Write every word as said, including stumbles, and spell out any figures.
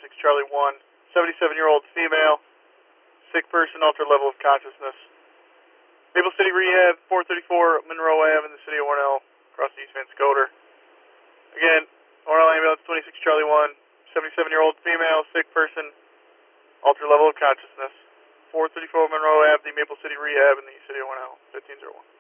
twenty-six Charlie one, seventy-seven-year-old female, sick person, altered level of consciousness. Maple City Rehab, four thirty-four Monroe Avenue in the city of Warnell, across the East Van Scoter. Again, Warnell Ambulance, twenty-six Charlie one, seventy-seven-year-old female, sick person, altered level of consciousness. four thirty-four Monroe Avenue, Maple City Rehab in the city of Warnell, fifteen oh one.